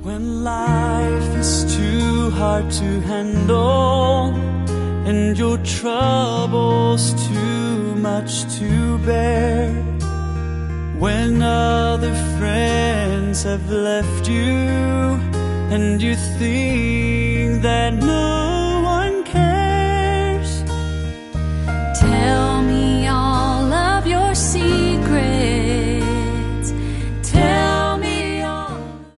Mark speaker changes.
Speaker 1: When life is too hard to handle and your troubles too much to bear, when other friends have left you and you think that no